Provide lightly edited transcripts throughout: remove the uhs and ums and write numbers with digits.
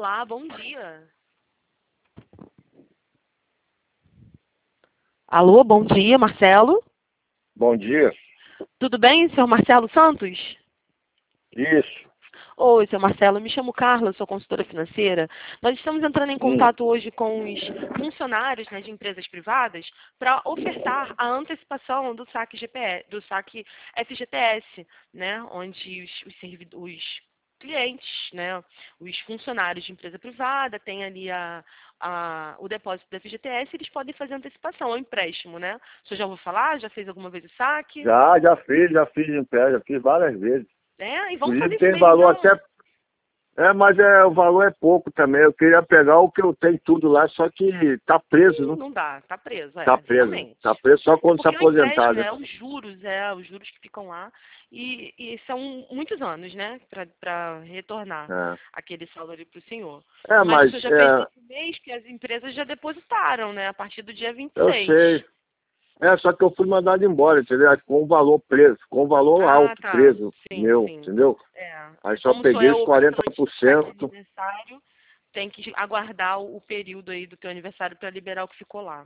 Olá, bom dia. Alô, bom dia, Marcelo. Bom dia. Tudo bem, senhor Marcelo Santos? Isso. Oi, senhor Marcelo, me chamo Carla, sou consultora financeira. Nós estamos entrando em contato hoje com os funcionários, né, de empresas privadas para ofertar a antecipação do saque GPE, do saque FGTS, né, onde os clientes, né, os funcionários de empresa privada têm ali o depósito do FGTS, eles podem fazer antecipação, ou empréstimo, né? O senhor já ouviu falar? Já fez alguma vez o saque? Já fiz empréstimo, já fiz várias vezes. É, e vamos fazer Inclusive isso tem mesmo, valor então. até. Mas o valor é pouco também. Eu queria pegar o que eu tenho tudo lá, só que tá preso, né? Não dá, tá preso, Tá preso. realmente. Tá preso só É quando se porque o aposentar, empréstimo, né? os juros que ficam lá, e são muitos anos, né, para retornar É, aquele salário para o senhor. é Mas o mas senhor já fez esse mês que as empresas já depositaram, né, a partir do dia eu 26. sei. Só que eu fui mandado embora, entendeu? Com o valor preso, com o valor Ah, alto tá. preso Sim, meu, sim. entendeu? É. Aí E só como o senhor peguei é os optante do saque 40%. aniversário, tem que aguardar o período aí do teu aniversário para liberar o que ficou lá.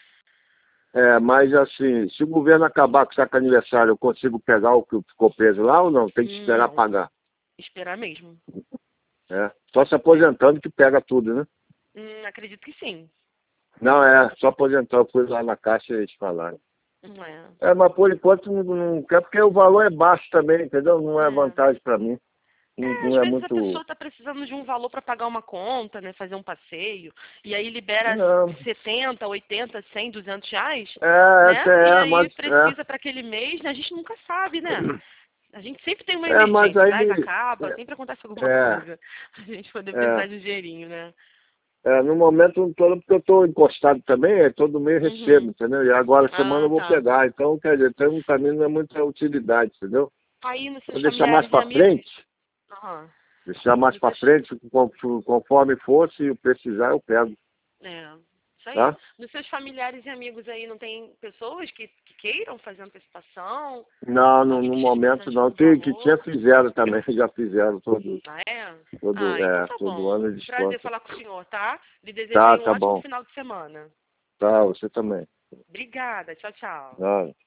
Mas assim, se o governo acabar com o saco aniversário, eu consigo pegar o que ficou preso lá ou não? Tem que esperar Não, pagar. esperar mesmo. Só se aposentando que pega tudo, né? Acredito que sim. Não, só aposentando. Eu fui lá na caixa e eles falaram. Não é. Mas por enquanto não quer, porque o valor é baixo também, entendeu? Não é É. vantagem para mim. Não, Às não é vezes a muito. pessoa está precisando de um valor para pagar uma conta, né, fazer um passeio, e aí libera Não. 70, 80, 100, 200 reais, né? Até E mas. aí precisa para aquele mês, né? A gente nunca sabe, né? A gente sempre tem uma Mas emergência, o gás aí. acaba, sempre acontece alguma É, coisa. A gente poder precisar é, de um dinheirinho, né? no momento não tô, porque eu estou encostado também, todo mês recebo, Uhum. entendeu? E agora semana Ah, eu vou tá. pegar. Então, quer dizer, tem um caminho, não é muita utilidade, entendeu? Aí nos Vou seus deixar mais familiares e para amigos. frente. Aham. Deixar mais Nos para seus, frente, conforme for, se eu precisar, eu pego, é, isso aí. tá? Nos seus familiares e amigos aí não tem pessoas que queiram fazer antecipação? Não, Ou que no esteja momento precisando de não. algum Que tinha valor? fizeram também, já fizeram Ah, é? todo, Ah, então tá todo bom. ano eles Prazer contam. falar com o senhor, tá? Lhe desejo Tá, aí um tá ótimo bom. final de semana. Tá, você também. Obrigada. Tchau, tchau. Tá.